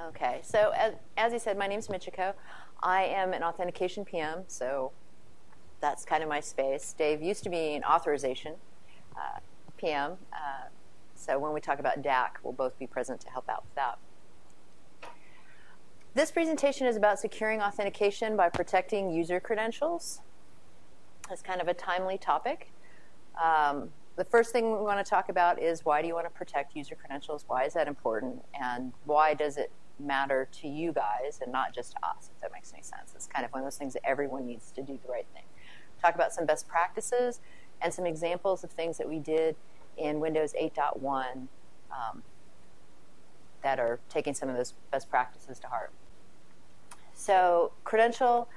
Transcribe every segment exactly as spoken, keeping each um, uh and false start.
Okay, so as, as you said, my name's Michiko. I am an authentication P M, so that's kind of my space. Dave used to be an authorization uh, P M, uh, so when we talk about D A C, we'll both be present to help out with that. This presentation is about securing authentication by protecting user credentials. It's kind of a timely topic. Um, the first thing we want to talk about is why do you want to protect user credentials? Why is that important? And why does it matter to you guys and not just to us, if that makes any sense? It's kind of one of those things that everyone needs to do the right thing. Talk about some best practices and some examples of things that we did in Windows eight point one um, that are taking some of those best practices to heart. So, credential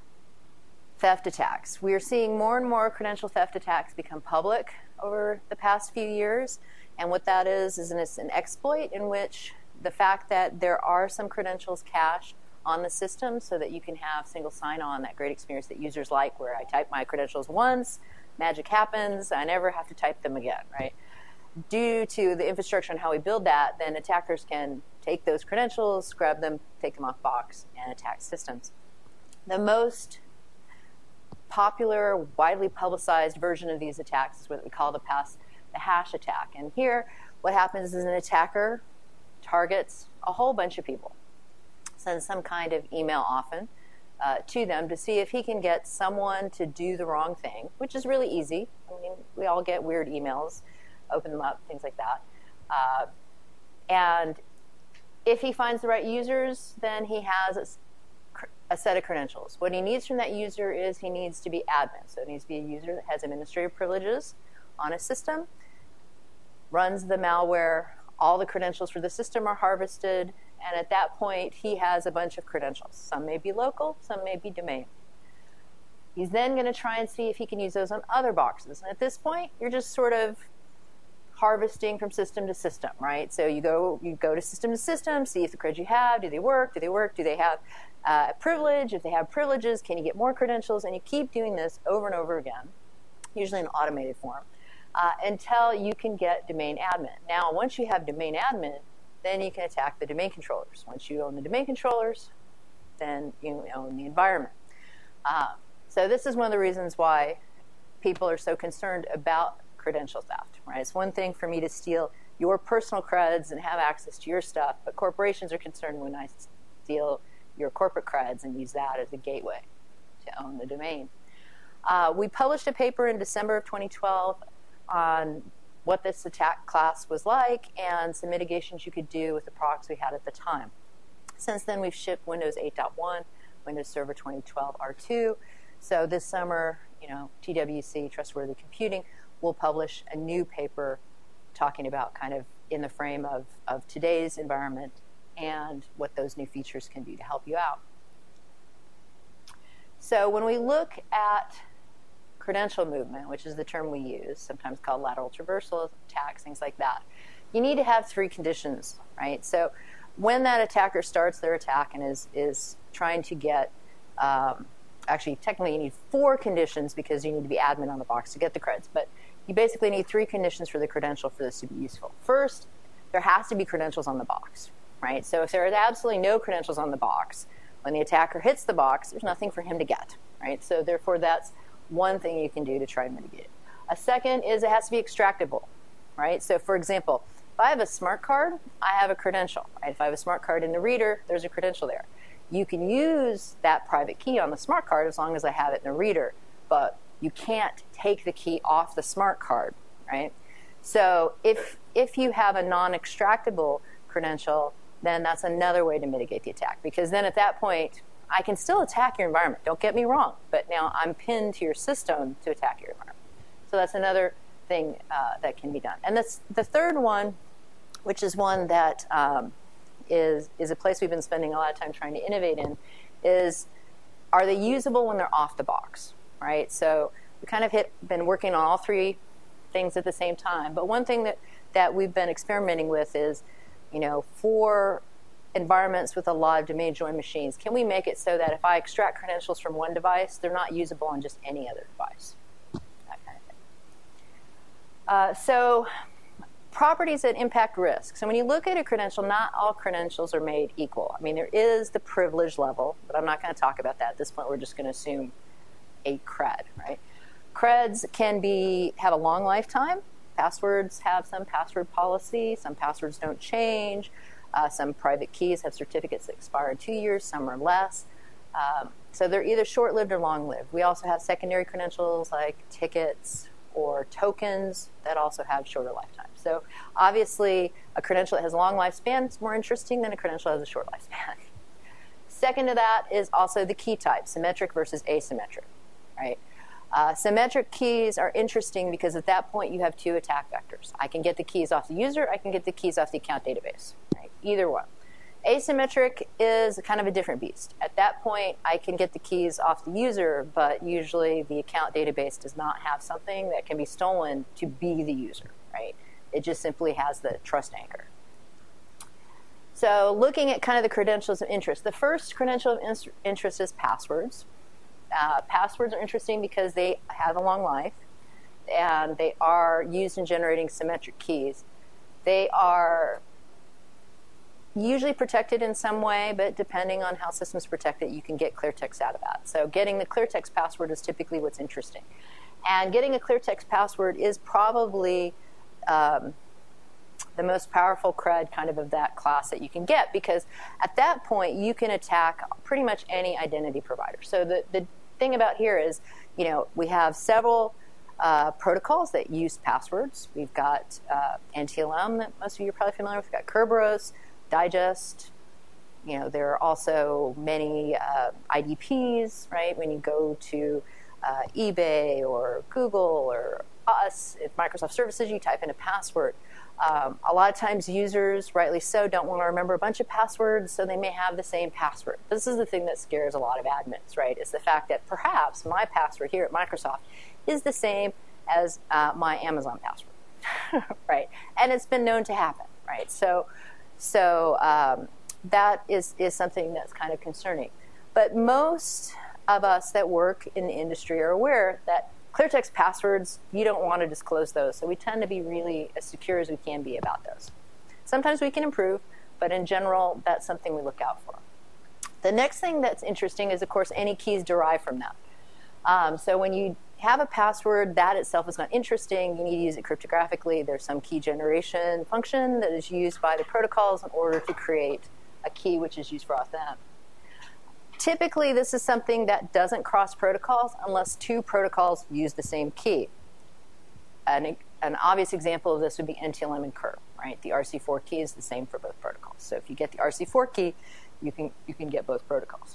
theft attacks. We are seeing more and more credential theft attacks become public over the past few years. And what that is, is it's an exploit in which the fact that there are some credentials cached on the system so that you can have single sign-on, that great experience that users like, where I type my credentials once, magic happens, I never have to type them again, right? Due to the infrastructure and how we build that, then attackers can take those credentials, grab them, take them off box, and attack systems. The most popular, widely publicized version of these attacks is what we call the pass, the hash attack. And here, what happens is an attacker targets a whole bunch of people, sends some kind of email often uh, to them to see if he can get someone to do the wrong thing, which is really easy. I mean, we all get weird emails, open them up, things like that. Uh, and if he finds the right users, then he has a, a set of credentials. What he needs from that user is he needs to be admin. So it needs to be a user that has administrative privileges on a system, runs the malware, all the credentials for the system are harvested, and at that point, he has a bunch of credentials. Some may be local, some may be domain. He's then going to try and see if he can use those on other boxes. And at this point, you're just sort of harvesting from system to system, right? So you go you go to system to system, see if the creds you have, do they work, do they work, do they have uh, privilege? If they have privileges, can you get more credentials? And you keep doing this over and over again, usually in automated form, uh, until you can get domain admin. Now, once you have domain admin, then you can attack the domain controllers. Once you own the domain controllers, then you own the environment. Uh, so this is one of the reasons why people are so concerned about credential theft, right? It's one thing for me to steal your personal creds and have access to your stuff, but corporations are concerned when I steal your corporate creds and use that as a gateway to own the domain. Uh, we published a paper in December of twenty twelve on what this attack class was like and some mitigations you could do with the products we had at the time. Since then, we've shipped Windows eight point one, Windows Server twenty twelve R two. So this summer, you know, T W C, Trustworthy Computing, will publish a new paper talking about kind of in the frame of, of today's environment and what those new features can do to help you out. So when we look at credential movement, which is the term we use, sometimes called lateral traversal attacks, things like that, you need to have three conditions, right? So when that attacker starts their attack and is, is trying to get, um, actually technically you need four conditions because you need to be admin on the box to get the creds, but you basically need three conditions for the credential for this to be useful. First, there has to be credentials on the box, right? So if there is absolutely no credentials on the box, when the attacker hits the box, there's nothing for him to get, right? So therefore, that's one thing you can do to try and mitigate it. A second is it has to be extractable, right? So for example, if I have a smart card, I have a credential, right? If I have a smart card in the reader, there's a credential there. You can use that private key on the smart card as long as I have it in the reader, but you can't take the key off the smart card, right? So if if you have a non-extractable credential, then that's another way to mitigate the attack, because then at that point, I can still attack your environment, don't get me wrong, but now I'm pinned to your system to attack your environment. So that's another thing uh, that can be done. And that's the third one, which is one that um, is, is a place we've been spending a lot of time trying to innovate in, is are they usable when they're off the box, right? So we kind of hit, been working on all three things at the same time. But one thing that, that we've been experimenting with is, you know, for environments with a lot of domain joined machines, can we make it so that if I extract credentials from one device, they're not usable on just any other device? That kind of thing. Uh, so properties that impact risk. So when you look at a credential, not all credentials are made equal. I mean, there is the privilege level, but I'm not going to talk about that at this point. We're just going to assume a cred, right? Creds can be have a long lifetime. Passwords have some password policy. Some passwords don't change. Uh, some private keys have certificates that expire in two years. Some are less. Um, so they're either short-lived or long-lived. We also have secondary credentials like tickets or tokens that also have shorter lifetimes. So obviously, a credential that has a long lifespan is more interesting than a credential that has a short lifespan. Second to that is also the key type, symmetric versus asymmetric, right? Uh, symmetric keys are interesting because at that point you have two attack vectors. I can get the keys off the user, I can get the keys off the account database, right? Either one. Asymmetric is kind of a different beast. At that point, I can get the keys off the user, but usually the account database does not have something that can be stolen to be the user, right? It just simply has the trust anchor. So looking at kind of the credentials of interest, the first credential of interest is passwords. Uh, passwords are interesting because they have a long life, and they are used in generating symmetric keys. They are usually protected in some way, but depending on how systems protect it, you can get clear text out of that. So getting the clear text password is typically what's interesting. And getting a clear text password is probably um, the most powerful cred kind of of that class that you can get, because at that point you can attack pretty much any identity provider. So the, the thing about here is, you know, we have several uh, protocols that use passwords. We've got uh, N T L M that most of you are probably familiar with. We've got Kerberos, Digest. You know, there are also many uh, I D Ps, right? When you go to uh, eBay or Google or us at Microsoft Services, you type in a password. Um, a lot of times users, rightly so, don't want to remember a bunch of passwords, so they may have the same password. This is the thing that scares a lot of admins, right? Is the fact that perhaps my password here at Microsoft is the same as uh, my Amazon password, right? And it's been known to happen, right? So So um, that is, is something that's kind of concerning. But most of us that work in the industry are aware that clear text passwords, you don't want to disclose those. So we tend to be really as secure as we can be about those. Sometimes we can improve, but in general, that's something we look out for. The next thing that's interesting is, of course, any keys derived from that. Um, so when you have a password, that itself is not interesting. You need to use it cryptographically. There's some key generation function that is used by the protocols in order to create a key which is used for auth. Typically, this is something that doesn't cross protocols unless two protocols use the same key. An, an obvious example of this would be N T L M and Curve, right? The R C four key is the same for both protocols. So if you get the R C four key, you can, you can get both protocols.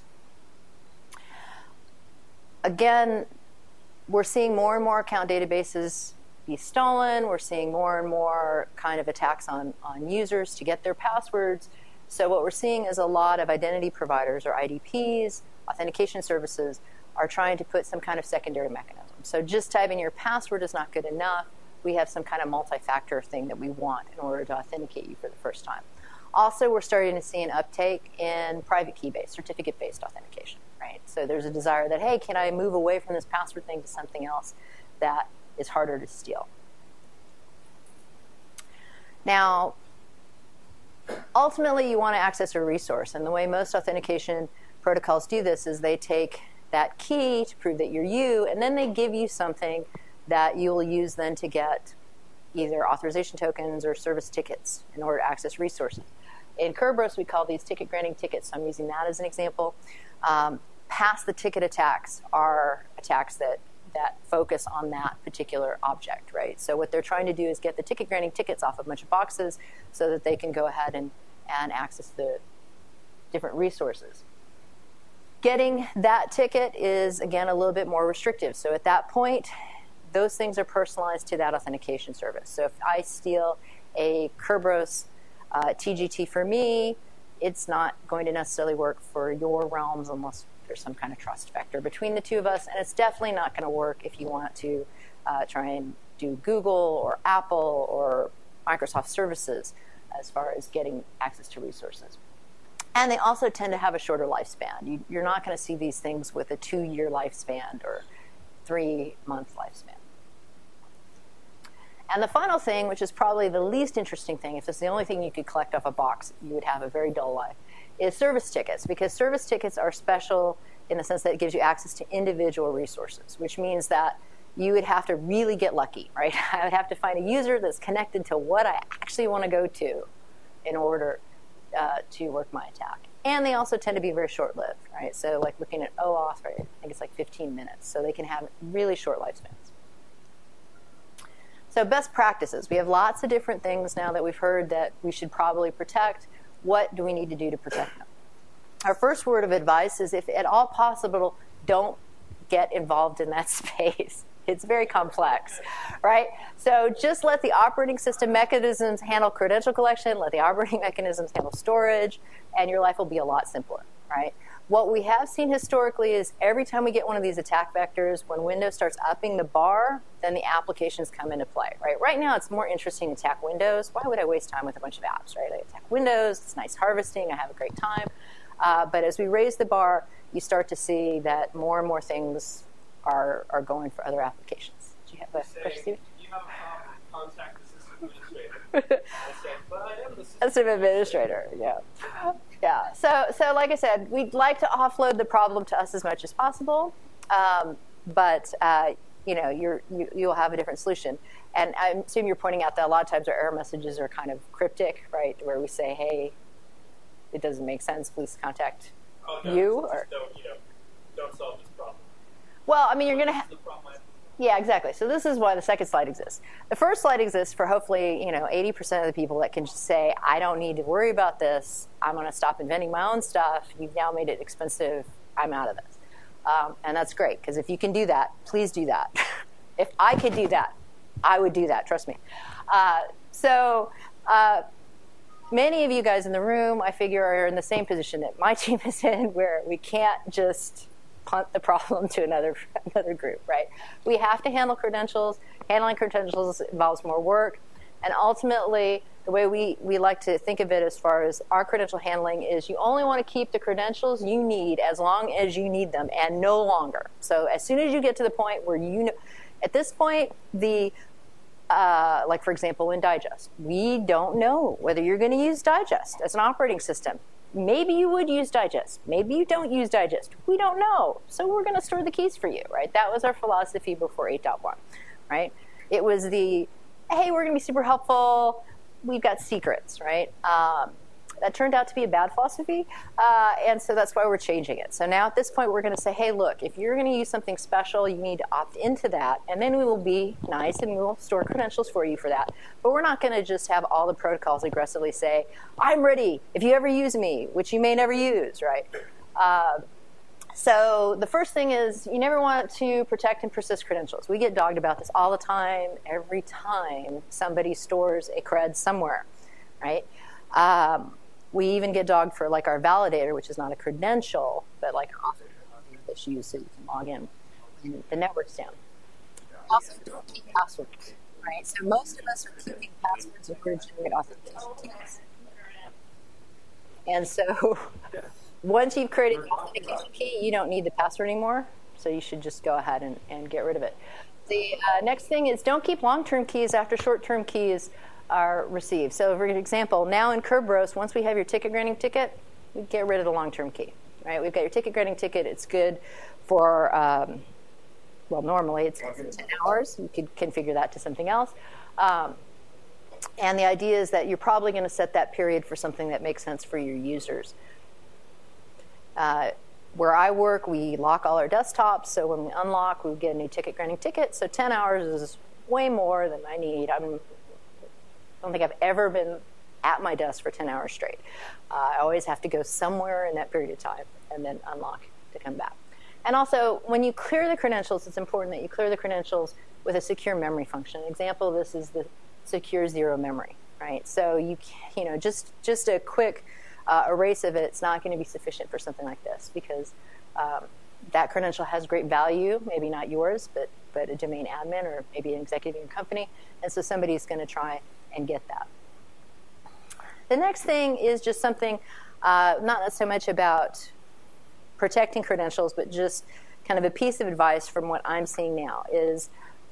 Again, we're seeing more and more account databases be stolen. We're seeing more and more kind of attacks on, on users to get their passwords. So what we're seeing is a lot of identity providers or I D Ps, authentication services, are trying to put some kind of secondary mechanism. So just typing your password is not good enough. We have some kind of multi-factor thing that we want in order to authenticate you for the first time. Also, we're starting to see an uptake in private key-based, certificate-based authentication. Right? So there's a desire that, hey, can I move away from this password thing to something else that is harder to steal? Now, ultimately, you want to access a resource. And the way most authentication protocols do this is they take that key to prove that you're you, and then they give you something that you will use then to get either authorization tokens or service tickets in order to access resources. In Kerberos, we call these ticket granting tickets, so I'm using that as an example. Um, Past the ticket attacks are attacks that, that focus on that particular object, right? So what they're trying to do is get the ticket granting tickets off a bunch of boxes so that they can go ahead and, and access the different resources. Getting that ticket is, again, a little bit more restrictive. So at that point, those things are personalized to that authentication service. So if I steal a Kerberos uh, T G T for me, it's not going to necessarily work for your realms unless there's some kind of trust factor between the two of us, and it's definitely not going to work if you want to uh, try and do Google or Apple or Microsoft services as far as getting access to resources. And they also tend to have a shorter lifespan. You, you're not going to see these things with a two-year lifespan or three-month lifespan. And the final thing, which is probably the least interesting thing, if it's the only thing you could collect off a box, you would have a very dull life, is service tickets. Because service tickets are special in the sense that it gives you access to individual resources, which means that you would have to really get lucky, right? I would have to find a user that's connected to what I actually want to go to in order uh, to work my attack. And they also tend to be very short-lived, right? So like looking at OAuth, right, I think it's like fifteen minutes. So they can have really short lifespans. So best practices. We have lots of different things now that we've heard that we should probably protect. What do we need to do to protect them? Our first word of advice is, if at all possible, don't get involved in that space. It's very complex, right? So just let the operating system mechanisms handle credential collection, let the operating mechanisms handle storage, and your life will be a lot simpler, right? What we have seen historically is every time we get one of these attack vectors, when Windows starts upping the bar, then the applications come into play, right? Right now, it's more interesting to attack Windows. Why would I waste time with a bunch of apps, right? I attack Windows, it's nice harvesting, I have a great time. Uh, but as we raise the bar, you start to see that more and more things are, are going for other applications. Do you have a say, question, Steve? You have a contact the system administrator. I say, but I am the system, system administrator, yeah. Yeah, so, so like I said, we'd like to offload the problem to us as much as possible, um, but uh, you know, you're, you, you'll have a different solution. And I assume you're pointing out that a lot of times our error messages are kind of cryptic, right, where we say, hey, it doesn't make sense, please contact oh, no, you. Just Or, don't, you know, don't solve this problem. well, I mean, you're going to have... the problem I have. Yeah, exactly. So this is why the second slide exists. The first slide exists for hopefully, you know, eighty percent of the people that can just say, I don't need to worry about this. I'm going to stop inventing my own stuff. You've now made it expensive. I'm out of this. Um, and that's great, because if you can do that, please do that. If I could do that, I would do that. Trust me. Uh, so uh, many of you guys in the room, I figure, are in the same position that my team is in, where we can't just punt the problem to another another group, right? We have to handle credentials. Handling credentials involves more work. And ultimately, the way we, we like to think of it as far as our credential handling is, you only want to keep the credentials you need as long as you need them, and no longer. So as soon as you get to the point where you know, at this point, the Uh, like, for example, in Digest, we don't know whether you're going to use Digest as an operating system. Maybe you would use Digest. Maybe you don't use Digest. We don't know. So we're going to store the keys for you, right? That was our philosophy before eight point one, right? It was the, hey, we're going to be super helpful. We've got secrets, right? Um, that turned out to be a bad philosophy, uh, and so that's why we're changing it. So now at this point, we're going to say, hey, look, if you're going to use something special, you need to opt into that, and then we will be nice and we'll store credentials for you for that. But we're not going to just have all the protocols aggressively say, I'm ready if you ever use me, which you may never use, right? Uh, so the first thing is, you never want to protect and persist credentials. We get dogged about this all the time, every time somebody stores a cred somewhere, right? Um, We even get dogged for like our validator, which is not a credential, but like an author that's used so you can log in. And the network's down. Also, don't keep passwords, right? So most of us are keeping passwords in order to generate authentication keys. And so once you've created an authentication key, you don't need the password anymore. So you should just go ahead and, and get rid of it. The uh, next thing is, don't keep long-term keys after short-term keys are received. So for example, now in Kerberos, once we have your ticket granting ticket, we get rid of the long-term key, right? We've got your ticket granting ticket. It's good for, um, well, normally it's ten hours. You could configure that to something else. Um, and the idea is that you're probably going to set that period for something that makes sense for your users. Uh, where I work, we lock all our desktops. So when we unlock, we get a new ticket granting ticket. So ten hours is way more than I need. I'm I don't think I've ever been at my desk for ten hours straight. Uh, I always have to go somewhere in that period of time and then unlock to come back. And also, when you clear the credentials, it's important that you clear the credentials with a secure memory function. An example of this is the secure zero memory, right? So you, you know, just just a quick uh, erase of it, it's not going to be sufficient for something like this, because um, that credential has great value, maybe not yours, but but a domain admin or maybe an executive in your company, and so somebody's going to try and get that. The next thing is just something, uh, not so much about protecting credentials, but just kind of a piece of advice from what I'm seeing now is,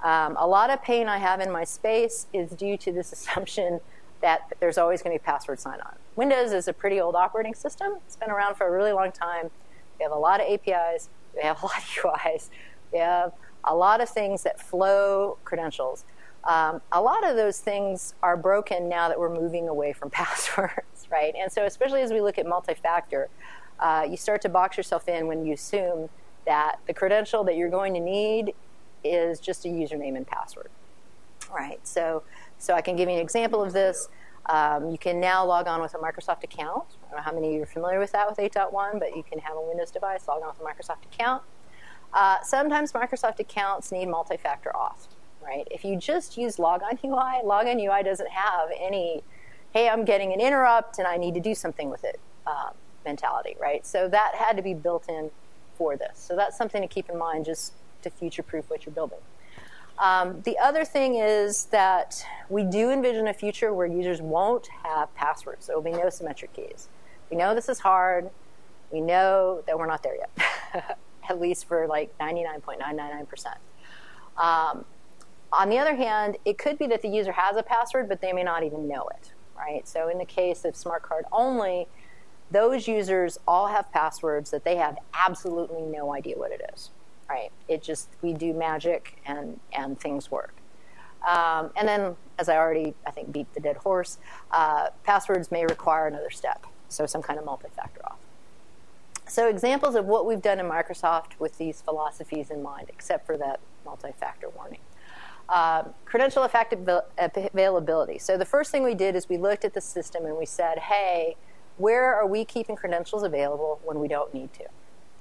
Um, a lot of pain I have in my space is due to this assumption that there's always going to be password sign-on. Windows is a pretty old operating system. It's been around for a really long time. We have a lot of A P Is. We have a lot of U Is. We have a lot of things that flow credentials. Um, a lot of those things are broken now that we're moving away from passwords, right? And so especially as we look at multi-factor, uh, you start to box yourself in when you assume that the credential that you're going to need is just a username and password, right? So, so I can give you an example of this. Um, you can now log on with a Microsoft account. I don't know how many of you are familiar with that with eight point one, but you can have a Windows device, log on with a Microsoft account. Uh, sometimes Microsoft accounts need multi-factor auth, right? If you just use Logon U I, Logon U I doesn't have any, hey, I'm getting an interrupt and I need to do something with it uh, mentality, right? So that had to be built in for this. So that's something to keep in mind just to future-proof what you're building. Um, the other thing is that we do envision a future where users won't have passwords. There will be no symmetric keys. We know this is hard. We know that we're not there yet, at least for like ninety-nine point nine nine nine percent. Um, on the other hand, it could be that the user has a password, but they may not even know it, right? So in the case of smart card only, those users all have passwords that they have absolutely no idea what it is, right? It just, we do magic and, and things work. Um, and then, as I already, I think, beat the dead horse, uh, passwords may require another step, so some kind of multi-factor auth. So examples of what we've done in Microsoft with these philosophies in mind, except for that multi-factor warning. Uh, credential effective availability. So the first thing we did is we looked at the system and we said, hey, where are we keeping credentials available when we don't need to?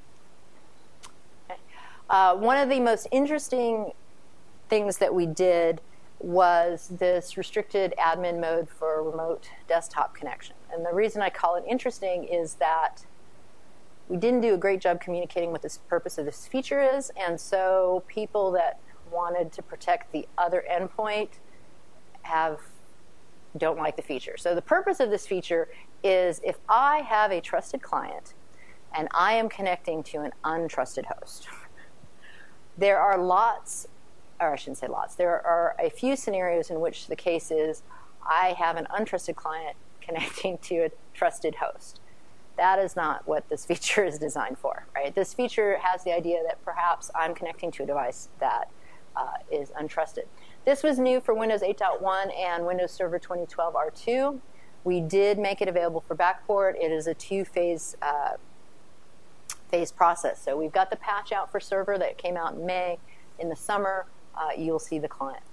Okay. Uh, one of the most interesting things that we did was this restricted admin mode for a remote desktop connection. And the reason I call it interesting is that we didn't do a great job communicating what the purpose of this feature is, and so people that wanted to protect the other endpoint have don't like the feature. So the purpose of this feature is if I have a trusted client and I am connecting to an untrusted host, there are lots, or I shouldn't say lots, there are a few scenarios in which the case is I have an untrusted client connecting to a trusted host. That is not what this feature is designed for, right? This feature has the idea that perhaps I'm connecting to a device that uh, is untrusted. This was new for Windows eight point one and Windows Server twenty twelve R two. We did make it available for backport. It is a two-phase uh, phase process. So we've got the patch out for server that came out in May. In the summer, uh, you'll see the client.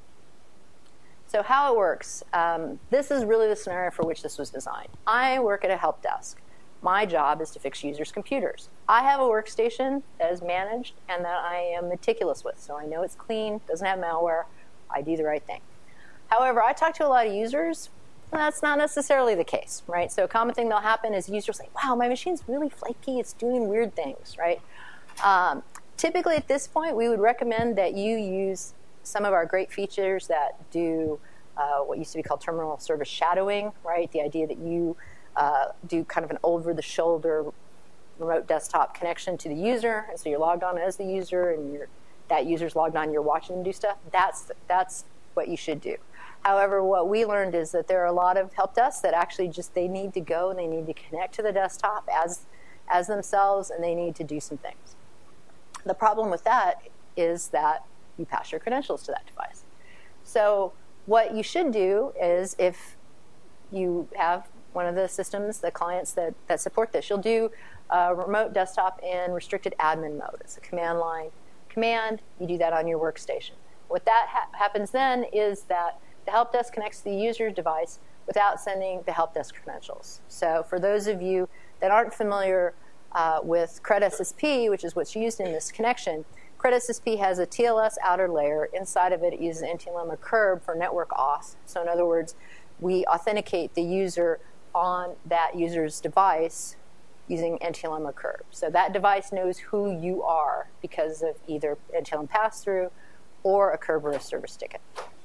So how it works, um, this is really the scenario for which this was designed. I work at a help desk. My job is to fix users' computers. I have a workstation that is managed and that I am meticulous with, so I know it's clean, doesn't have malware, I do the right thing. However, I talk to a lot of users, and that's not necessarily the case, right? So a common thing that'll happen is users say, wow, my machine's really flaky, it's doing weird things, right? Um, typically at this point, we would recommend that you use some of our great features that do uh, what used to be called terminal service shadowing, right? The idea that you uh, do kind of an over-the-shoulder remote desktop connection to the user, and so you're logged on as the user, and you're, that user's logged on, you're watching them do stuff. That's, that's what you should do. However, what we learned is that there are a lot of help desks that actually just, they need to go and they need to connect to the desktop as, as themselves, and they need to do some things. The problem with that is that you pass your credentials to that device. So what you should do is if you have one of the systems, the clients that, that support this, you'll do a remote desktop in restricted admin mode. It's a command line command. You do that on your workstation. What that ha happens then is that the help desk connects to the user's device without sending the help desk credentials. So for those of you that aren't familiar uh, with CredSSP, which is what's used in this connection, CredSSP has a T L S outer layer. Inside of it, it uses N T L M or curb for network auth. So in other words, we authenticate the user on that user's device using N T L M or curb. So that device knows who you are because of either N T L M pass-through or a curb or a service ticket.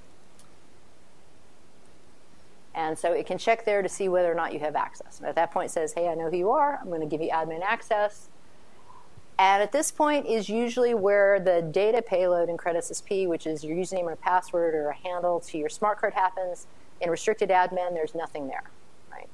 And so it can check there to see whether or not you have access. And at that point it says, hey, I know who you are. I'm going to give you admin access. And at this point is usually where the data payload in CreditSSP, which is your username or password or a handle to your smart card, happens. In restricted admin, there's nothing there, right?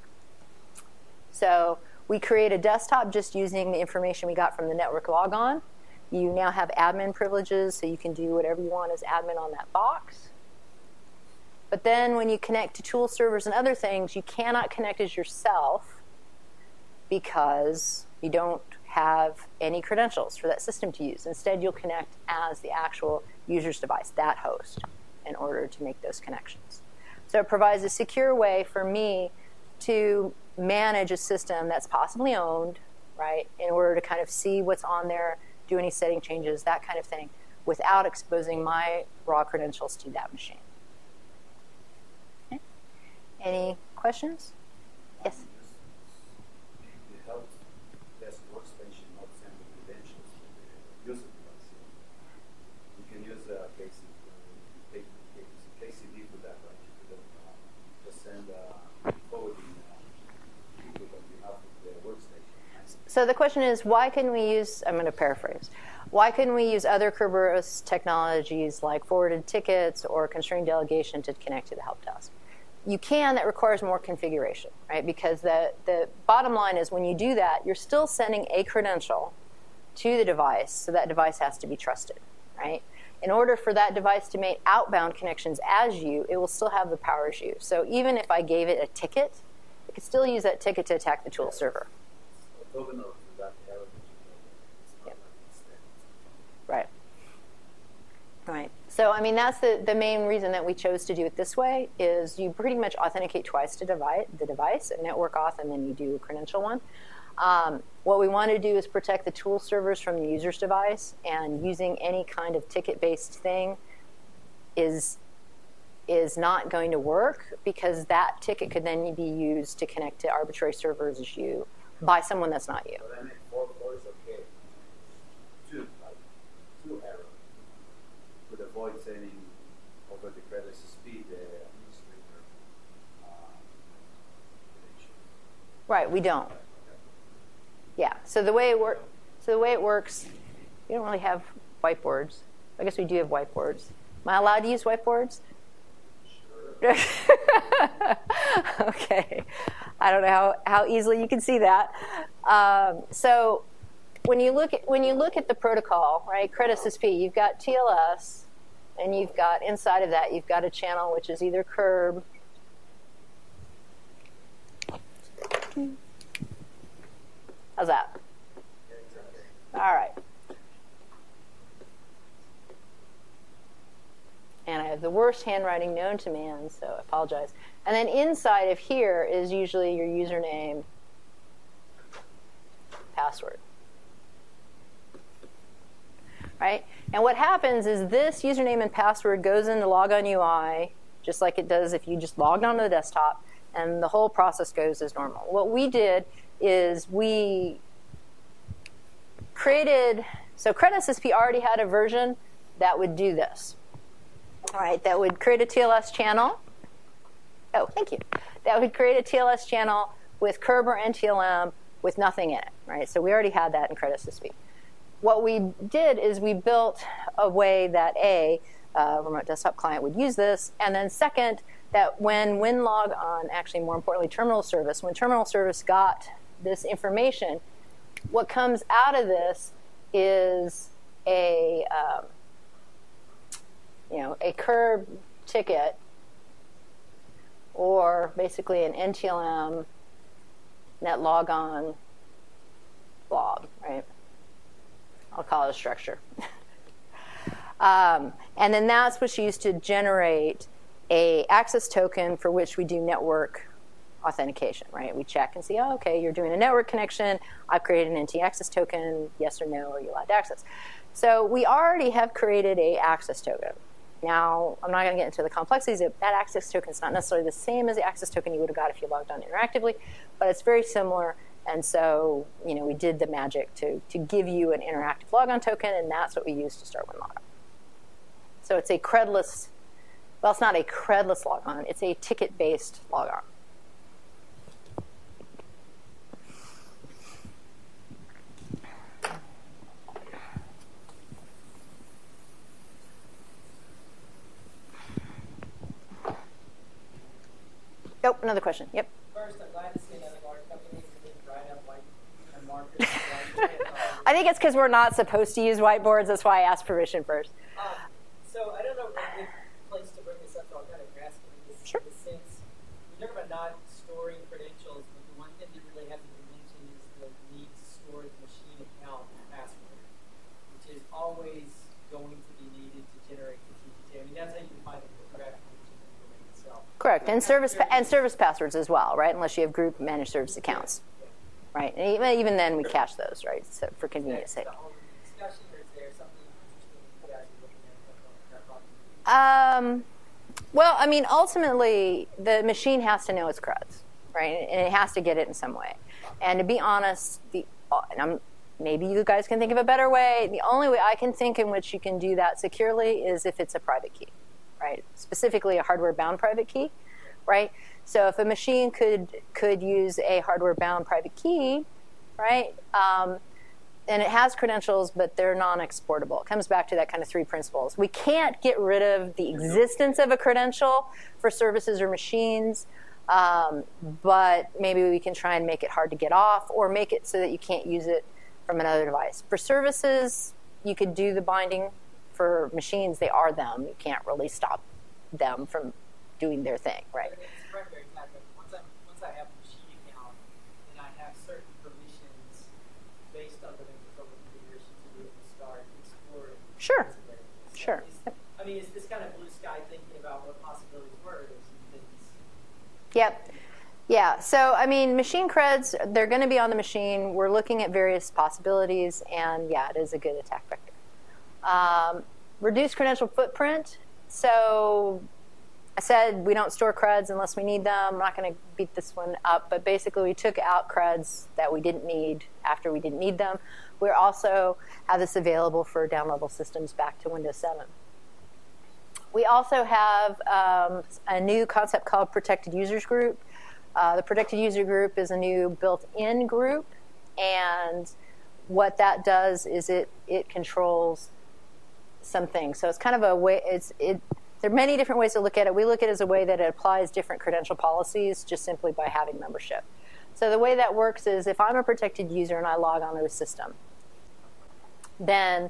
So we create a desktop just using the information we got from the network logon. You now have admin privileges, so you can do whatever you want as admin on that box. But then when you connect to tool servers and other things, you cannot connect as yourself because you don't have any credentials for that system to use. Instead, you'll connect as the actual user's device, that host, in order to make those connections. So it provides a secure way for me to manage a system that's possibly owned, right, in order to kind of see what's on there, do any setting changes, that kind of thing, without exposing my raw credentials to that machine. Okay. Any questions? Yes? The help desk workstation not send the credentials to the user device. You can use a K C D for that, right? You could uh, just send uh, forwarding uh, people on behalf of the workstation. So the question is, why can we use, I'm going to paraphrase, why couldn't we use other Kerberos technologies like forwarded tickets or constrained delegation to connect to the help desk? You can, that requires more configuration, right? Because the, the bottom line is when you do that, you're still sending a credential to the device, so that device has to be trusted, right? In order for that device to make outbound connections as you, it will still have the power as you. So even if I gave it a ticket, it could still use that ticket to attack the tool server. Yep. Right. Right. So, I mean, that's the, the main reason that we chose to do it this way is you pretty much authenticate twice to device, the device, a network auth, and then you do a credential one. Um, what we want to do is protect the tool servers from the user's device, and using any kind of ticket-based thing is, is not going to work because that ticket could then be used to connect to arbitrary servers as you by someone that's not you. But I mean, four, four is okay. Two, like, two errors could avoid sending over the CreditSSP the administrator uh, credentials. Right, we don't. Yeah. So the way it works, so the way it works, we don't really have whiteboards. I guess we do have whiteboards. Am I allowed to use whiteboards? Sure. Okay. I don't know how, how easily you can see that. Um, so when you look at when you look at the protocol, right, CreditSSP, you've got T L S, and you've got inside of that you've got a channel which is either curb. How's that? All right. And I have the worst handwriting known to man, so I apologize. And then inside of here is usually your username, password. Right? And what happens is this username and password goes into Logon U I, just like it does if you just logged onto the desktop, and the whole process goes as normal. What we did is we created, so CreditSSP already had a version that would do this. All right, that would create a T L S channel. Oh, thank you. That would create a T L S channel with Kerber and T L M with nothing in it, right? So we already had that in CreditSSP. What we did is we built a way that A, a remote desktop client would use this, and then second, that when WinLog on, actually more importantly, terminal service, when terminal service got this information, what comes out of this is a, um, you know, a curb ticket or basically an N T L M net logon blob, right? I'll call it a structure. um, and then that's what's used to generate a access token for which we do network authentication, right? We check and see, oh, okay, you're doing a network connection. I've created an N T access token. Yes or no, are you allowed to access? So we already have created a access token. Now, I'm not going to get into the complexities of that access token. It's not necessarily the same as the access token you would have got if you logged on interactively, but it's very similar. And so, you know, we did the magic to, to give you an interactive logon token, and that's what we use to start WinLogon. So it's a credless, well, it's not a credless logon. It's a ticket-based logon. Oh, another question. Yep. First, I'm glad to see another large company being dried up white and markers. I think it's because we're not supposed to use whiteboards. That's why I asked permission first. Um, so I don't know a good place to bring this up, so I'll kind of grasp it in this, Sure. in this sense. We talk about not storing credentials, but the one thing that really hasn't been mentioned is the need to store the machine account password, which is always going to be needed to generate the T T T. I mean, that's how you define the cryptographic information itself. Correct, and service pa- and service passwords as well, right? Unless you have group managed service accounts, right? And even, even then, we cache those, right? So for convenience sake. Is that the whole discussion, or is there something interesting you guys are looking at on that project? Um, well, I mean, ultimately, the machine has to know its creds, right? And it has to get it in some way. And to be honest, the and I'm, maybe you guys can think of a better way. The only way I can think in which you can do that securely is if it's a private key, right? Specifically, a hardware-bound private key, right? So if a machine could could use a hardware-bound private key, right? Um, and it has credentials, but they're non-exportable. It comes back to that kind of three principles. We can't get rid of the existence of a credential for services or machines, um, but maybe we can try and make it hard to get off or make it so that you can't use it from another device. For services, you could do the binding. For machines, they are them. You can't really stop them from doing their thing, right? It's a primary attack, but once, I'm, once I have a machine account, then I have certain permissions based on the control configuration to be able to start exploring. Sure. So Sure. is- I mean, is this kind of blue sky thinking about what possibilities were? There's some things. Yep. Yeah. So, I mean, machine creds, they're going to be on the machine. We're looking at various possibilities, and yeah, it is a good attack vector. Um, reduced credential footprint. So I said we don't store creds unless we need them. I'm not going to beat this one up, but basically we took out creds that we didn't need after we didn't need them. We also have this available for down-level systems back to Windows seven. We also have um, a new concept called Protected Users Group. Uh, the Protected User Group is a new built-in group, and what that does is it it controls some things. So it's kind of a way, it's, it, there are many different ways to look at it. We look at it as a way that it applies different credential policies just simply by having membership. So the way that works is if I'm a protected user and I log onto a system, then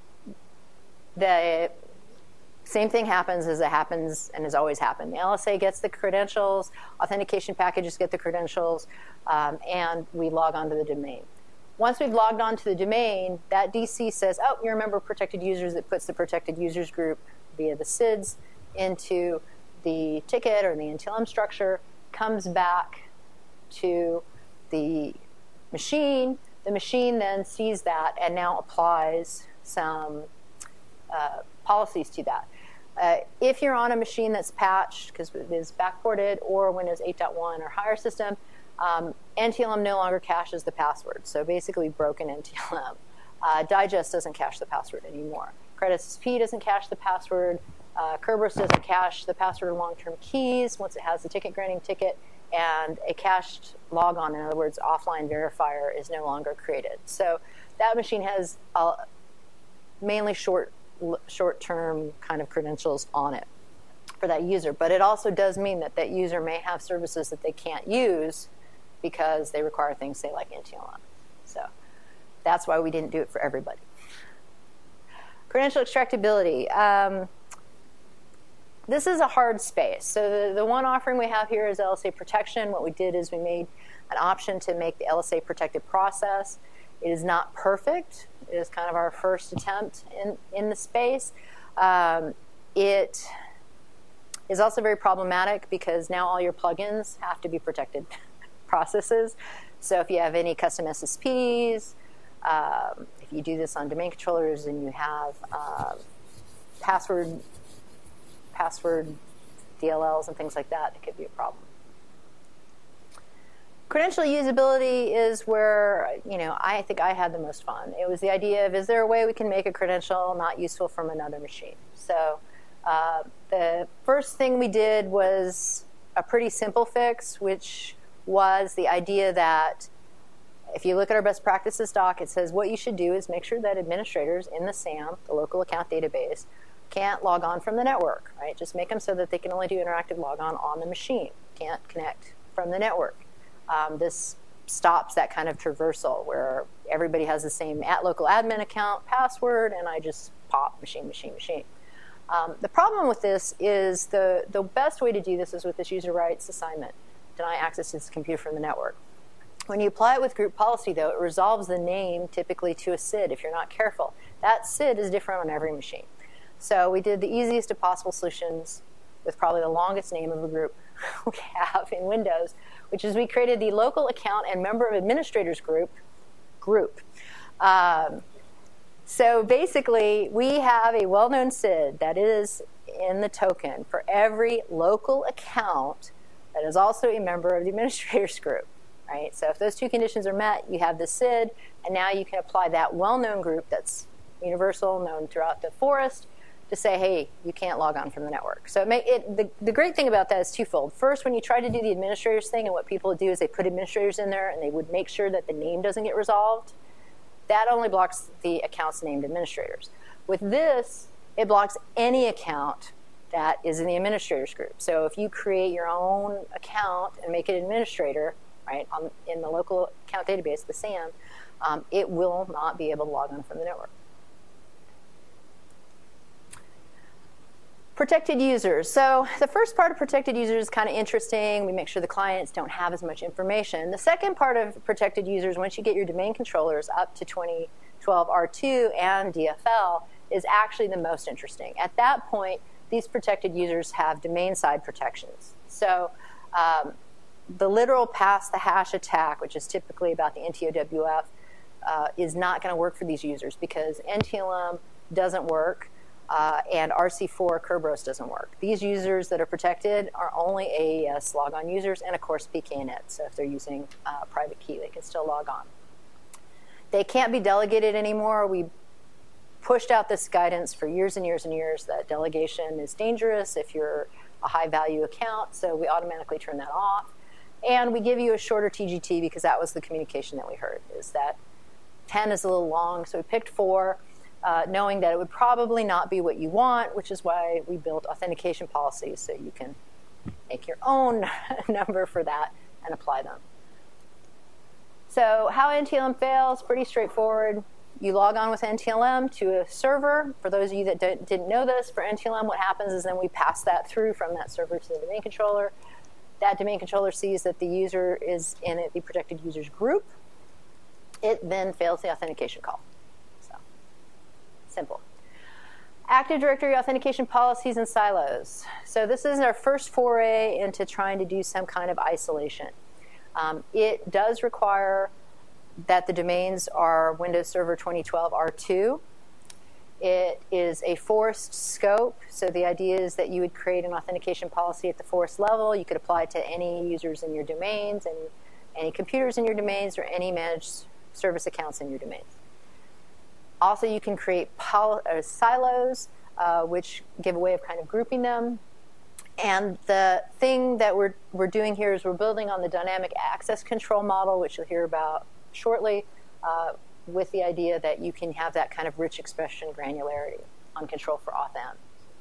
the same thing happens as it happens and has always happened. The L S A gets the credentials, authentication packages get the credentials, um, and we log onto the domain. Once we've logged on to the domain, that D C says, oh, you're a member of protected users. It puts the protected users group via the S I Ds into the ticket or the N T L M structure, comes back to the machine. The machine then sees that and now applies some uh, policies to that. Uh, if you're on a machine that's patched, because it is backported, or Windows eight point one or higher system, Um, N T L M no longer caches the password, so basically broken N T L M. Uh, Digest doesn't cache the password anymore. CredSSP doesn't cache the password. Uh, Kerberos doesn't cache the password of long-term keys once it has the ticket granting ticket, and a cached logon, in other words, offline verifier, is no longer created. So that machine has uh, mainly short, short-term kind of credentials on it for that user, but it also does mean that that user may have services that they can't use because they require things, say, like N T L M. So that's why we didn't do it for everybody. Credential extractability. Um, this is a hard space. So the, the one offering we have here is L S A protection. What we did is we made an option to make the L S A protected process. It is not perfect. It is kind of our first attempt in, in the space. Um, it is also very problematic because now all your plugins have to be protected processes. So if you have any custom S S Ps, um, if you do this on domain controllers and you have um, password, password D L Ls and things like that, it could be a problem. Credential usability is where, you know, I think I had the most fun. It was the idea of, is there a way we can make a credential not useful from another machine? So uh, the first thing we did was a pretty simple fix, which was the idea that if you look at our best practices doc, it says what you should do is make sure that administrators in the S A M, the local account database, can't log on from the network, right? Just make them so that they can only do interactive logon on the machine. Can't connect from the network. Um, this stops that kind of traversal where everybody has the same at local admin account password, and I just pop machine, machine, machine. Um, the problem with this is the, the best way to do this is with this user rights assignment, deny access to this computer from the network. When you apply it with group policy, though, it resolves the name typically to a S I D if you're not careful. That S I D is different on every machine. So we did the easiest of possible solutions with probably the longest name of a group we have in Windows, which is we created the local account and member of administrators group. group. Um, so basically, we have a well-known S I D that is in the token for every local account that is also a member of the administrators group. Right? So if those two conditions are met, you have the S I D, and now you can apply that well-known group that's universal, known throughout the forest, to say, hey, you can't log on from the network. So it may, it, the, the great thing about that is twofold. First, when you try to do the administrators thing, and what people would do is they put administrators in there, and they would make sure that the name doesn't get resolved. That only blocks the accounts named administrators. With this, it blocks any account that is in the administrators group. So if you create your own account and make it administrator, right, on, in the local account database, the S A M, um, it will not be able to log on from the network. Protected users. So the first part of protected users is kind of interesting. We make sure the clients don't have as much information. The second part of protected users, once you get your domain controllers up to twenty twelve R two and D F L, is actually the most interesting. At that point, these protected users have domain-side protections. So um, the literal pass the hash attack, which is typically about the N T O W F, uh, is not going to work for these users because N T L M doesn't work. Uh, and R C four Kerberos doesn't work. These users that are protected are only A E S logon users and, of course, P K N E T. So if they're using uh, private key, they can still log on. They can't be delegated anymore. We pushed out this guidance for years and years and years that delegation is dangerous if you're a high-value account, so we automatically turn that off. And we give you a shorter T G T because that was the communication that we heard, is that ten is a little long, so we picked four. Uh, knowing that it would probably not be what you want, which is why we built authentication policies so you can make your own number for that and apply them. So how N T L M fails, pretty straightforward. You log on with N T L M to a server. For those of you that didn't know this, for N T L M what happens is then we pass that through from that server to the domain controller. That domain controller sees that the user is in the protected users group. It then fails the authentication call. Simple. Active Directory authentication policies and silos. So this is our first foray into trying to do some kind of isolation. Um, it does require that the domains are Windows Server twenty twelve R two. It is a forest scope, so the idea is that you would create an authentication policy at the forest level. You could apply it to any users in your domains and any computers in your domains or any managed service accounts in your domains. Also, you can create pol- uh, silos, uh, which give a way of kind of grouping them. And the thing that we're, we're doing here is we're building on the dynamic access control model, which you'll hear about shortly, uh, with the idea that you can have that kind of rich expression granularity on control for auth-m.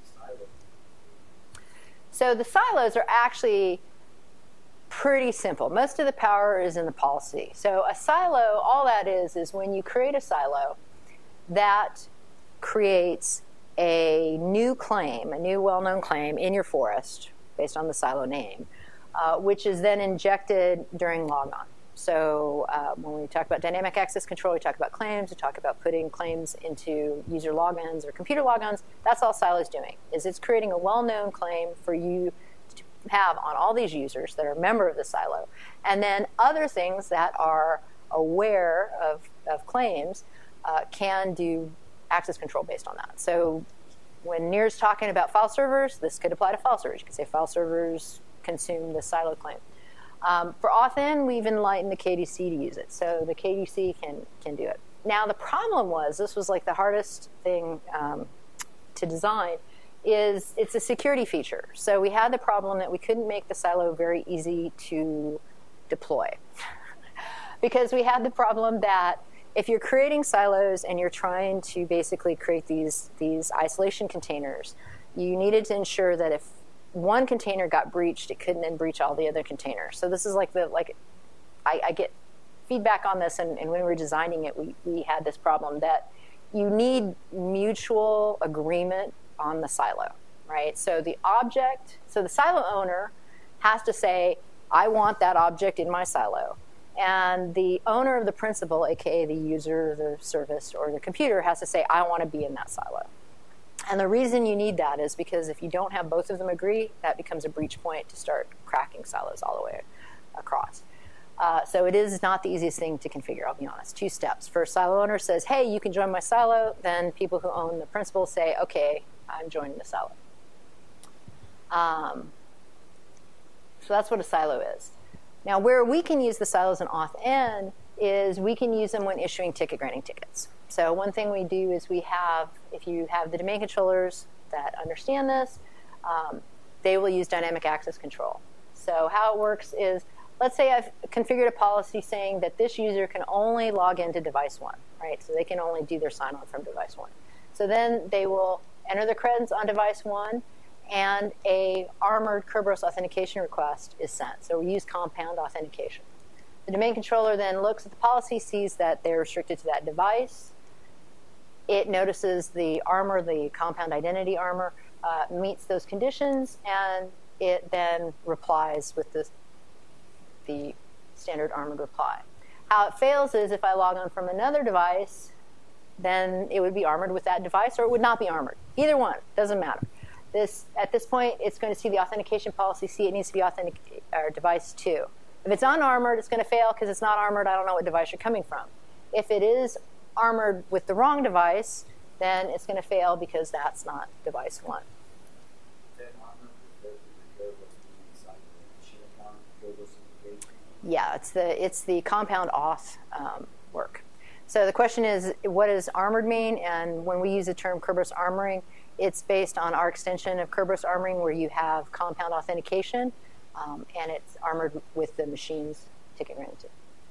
So the silos are actually pretty simple. Most of the power is in the policy. So a silo, all that is, is when you create a silo, that creates a new claim, a new well-known claim in your forest based on the silo name, uh, which is then injected during logon. So uh, when we talk about dynamic access control, we talk about claims, we talk about putting claims into user logins or computer logins. That's all Silo is doing, is it's creating a well-known claim for you to have on all these users that are a member of the silo. And then other things that are aware of, of claims Uh, can do access control based on that. So when Nir's talking about file servers, this could apply to file servers. You could say file servers consume the silo claim. Um, for auth-in, we've enlightened the K D C to use it. So the K D C can, can do it. Now the problem was, this was like the hardest thing um, to design, is it's a security feature. So we had the problem that we couldn't make the silo very easy to deploy. Because we had the problem that if you're creating silos and you're trying to basically create these, these isolation containers, you needed to ensure that if one container got breached, it couldn't then breach all the other containers. So this is like the, like, I, I get feedback on this, and, and when we were designing it, we, we had this problem that you need mutual agreement on the silo, right? So the object, so the silo owner has to say, I want that object in my silo. And the owner of the principal, aka the user, the service, or the computer, has to say, I want to be in that silo. And the reason you need that is because if you don't have both of them agree, that becomes a breach point to start cracking silos all the way across. Uh, so it is not the easiest thing to configure, I'll be honest. Two steps. First, silo owner says, hey, you can join my silo. Then people who own the principal say, okay, I'm joining the silo. Um, so that's what a silo is. Now, where we can use the silos in Auth-N is we can use them when issuing ticket granting tickets. So one thing we do is we have, if you have the domain controllers that understand this, um, they will use dynamic access control. So how it works is, let's say I've configured a policy saying that this user can only log into device one, right? So they can only do their sign-on from device one. So then they will enter the creds on device one, and a armored Kerberos authentication request is sent. So we use compound authentication. The domain controller then looks at the policy, sees that they're restricted to that device. It notices the armor, the compound identity armor, uh, meets those conditions, and it then replies with the, the standard armored reply. How it fails is if I log on from another device, then it would be armored with that device, or it would not be armored. Either one, doesn't matter. This, at this point, it's going to see the authentication policy, see it needs to be authentic, or device two. If it's unarmored, it's going to fail because it's not armored. I don't know what device you're coming from. If it is armored with the wrong device, then it's going to fail because that's not device one. Yeah, it's the it's the compound auth um, work. So the question is, what does armored mean? And when we use the term Kerberos armoring, it's based on our extension of Kerberos armoring, where you have compound authentication, um, and it's armored with the machine's ticket granted.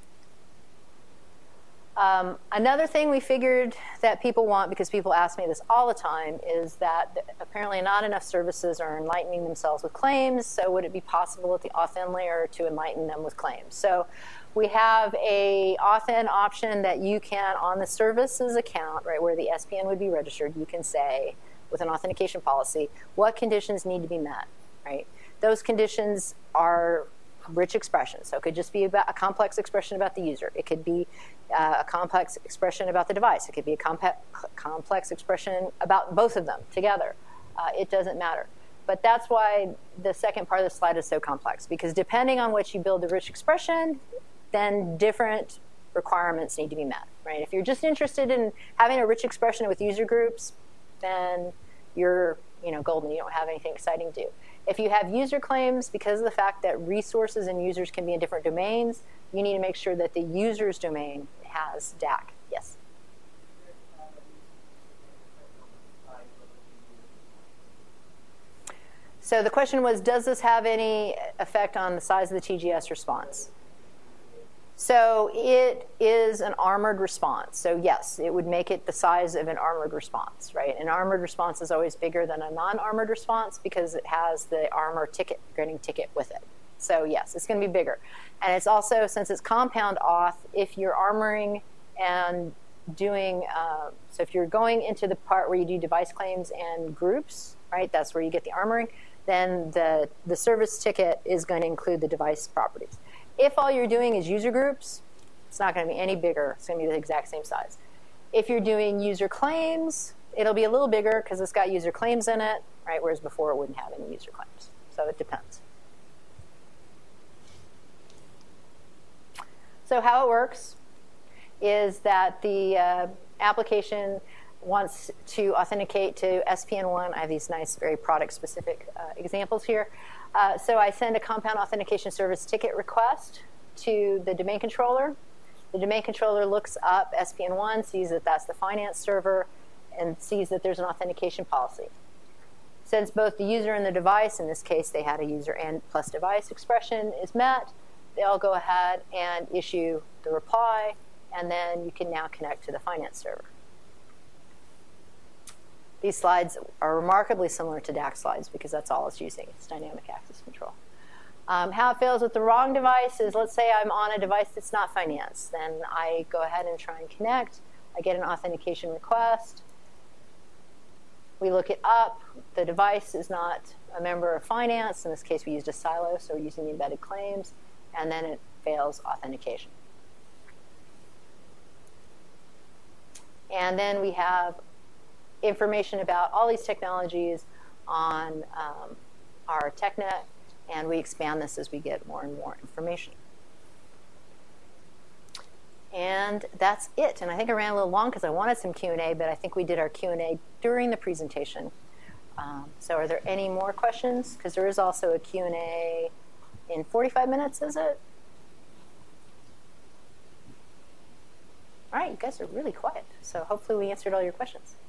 Um, another thing we figured that people want, because people ask me this all the time, is that apparently not enough services are enlightening themselves with claims, so would it be possible at the Auth-N layer to enlighten them with claims? So we have a Auth-N option that you can, on the services account, right, where the S P N would be registered, you can say, with an authentication policy, what conditions need to be met, right? Those conditions are rich expressions. So it could just be about a complex expression about the user. It could be uh, a complex expression about the device. It could be a compa- complex expression about both of them together. Uh, it doesn't matter. But that's why the second part of the slide is so complex, because depending on what you build the rich expression, then different requirements need to be met, right? If you're just interested in having a rich expression with user groups, then you're, you know, golden. You don't have anything exciting to do. If you have user claims, because of the fact that resources and users can be in different domains, you need to make sure that the user's domain has D A C. Yes? So the question was, does this have any effect on the size of the T G S response? So it is an armored response. So yes, it would make it the size of an armored response, right? An armored response is always bigger than a non-armored response because it has the armor ticket, granting ticket with it. So yes, it's going to be bigger. And it's also, since it's compound auth, if you're armoring and doing, uh, so if you're going into the part where you do device claims and groups, right, that's where you get the armoring, then the, the service ticket is going to include the device properties. If all you're doing is user groups, it's not going to be any bigger. It's going to be the exact same size. If you're doing user claims, it'll be a little bigger because it's got user claims in it, right? Whereas before it wouldn't have any user claims. So it depends. So how it works is that the uh, application wants to authenticate to S P N one. I have these nice, very product-specific uh, examples here. Uh, so I send a compound authentication service ticket request to the domain controller. The domain controller looks up S P N one, sees that that's the finance server, and sees that there's an authentication policy. Since both the user and the device, in this case they had a user and plus device expression, is met, they'll go ahead and issue the reply, and then you can now connect to the finance server. These slides are remarkably similar to D A C slides because that's all it's using. It's dynamic access control. Um, how it fails with the wrong device is, let's say I'm on a device that's not finance. Then I go ahead and try and connect. I get an authentication request. We look it up. The device is not a member of finance. In this case, we used a silo, so we're using the embedded claims. And then it fails authentication. And then we have information about all these technologies on um, our TechNet, and we expand this as we get more and more information. And that's it. And I think I ran a little long because I wanted some Q and A, but I think we did our Q and A during the presentation. Um, so are there any more questions? Because there is also a Q and A in forty-five minutes, is it? All right, you guys are really quiet. So hopefully we answered all your questions.